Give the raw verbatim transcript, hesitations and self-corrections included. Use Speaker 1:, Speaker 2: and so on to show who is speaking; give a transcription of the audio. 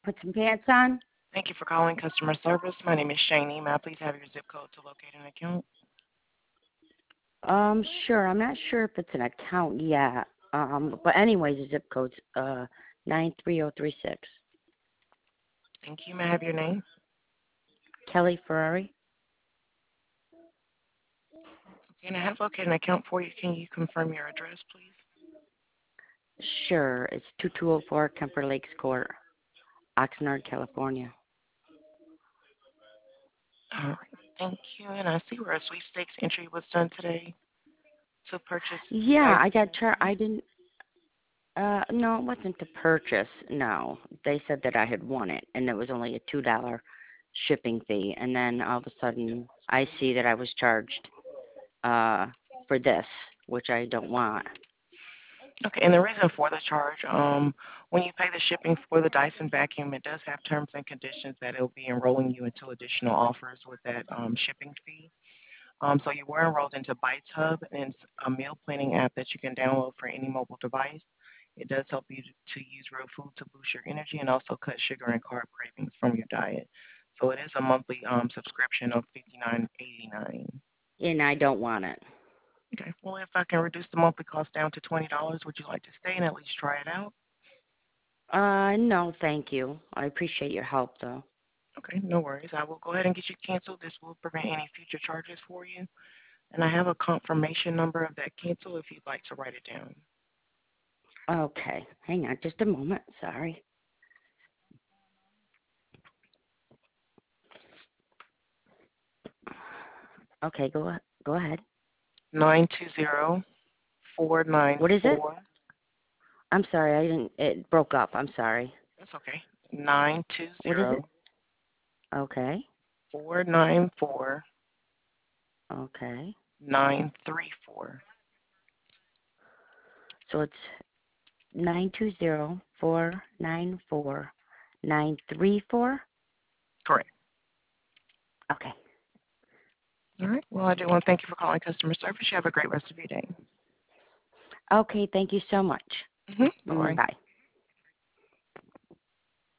Speaker 1: Put some pants on?
Speaker 2: Thank you for calling customer service. My name is Shani. May I please have your zip code to locate an account?
Speaker 1: Um, sure. I'm not sure if it's an account yet. Um, but anyways, the zip code's uh nine three zero three six.
Speaker 2: Thank you. May I have your name?
Speaker 1: Kelly Ferrari.
Speaker 2: Okay, and I have located an account for you. Can you confirm your address, please?
Speaker 1: Sure. It's two two zero four Kemper Lakes Court, Oxnard, California.
Speaker 2: All right. Thank you. And I see where a sweepstakes entry was done today to purchase
Speaker 1: Yeah, I
Speaker 2: Dyson
Speaker 1: got char.
Speaker 2: shampoo.
Speaker 1: I didn't. Uh, no, it wasn't to purchase. No, they said that I had won it, and it was only a two dollar shipping fee. And then all of a sudden, I see that I was charged uh for this, which I don't want.
Speaker 2: Okay, and the reason for the charge, um, when you pay the shipping for the Dyson vacuum, it does have terms and conditions that it'll be enrolling you into additional offers with that um, shipping fee. Um, so you were enrolled into Bites Hub, and it's a meal planning app that you can download for any mobile device. It does help you to use real food to boost your energy and also cut sugar and carb cravings from your diet. So it is a monthly um, subscription of fifty nine eighty nine.
Speaker 1: And I don't want it.
Speaker 2: Okay. Well, if I can reduce the monthly cost down to twenty dollars, would you like to stay and at least try it out?
Speaker 1: Uh, no, thank you. I appreciate your help, though.
Speaker 2: Okay, no worries. I will go ahead and get you canceled. This will prevent any future charges for you. And I have a confirmation number of that cancel if you'd like to write it down.
Speaker 1: Okay, hang on just a moment. Sorry. Okay, go a- go ahead.
Speaker 2: Nine two zero four nine
Speaker 1: What is it?
Speaker 2: four.
Speaker 1: I'm sorry, I didn't. It broke up. I'm sorry.
Speaker 2: That's okay. Nine two
Speaker 1: What is
Speaker 2: zero
Speaker 1: it? Okay,
Speaker 2: four nine four
Speaker 1: okay.
Speaker 2: nine three four.
Speaker 1: So it's nine two zero four nine four nine three four.
Speaker 2: Correct.
Speaker 1: Okay.
Speaker 2: All right. Well, I do want to thank you for calling customer service. You have a great rest of your day.
Speaker 1: Okay. Thank you so much.
Speaker 2: Mm-hmm. Bye
Speaker 1: Mm,
Speaker 2: bye.
Speaker 1: bye.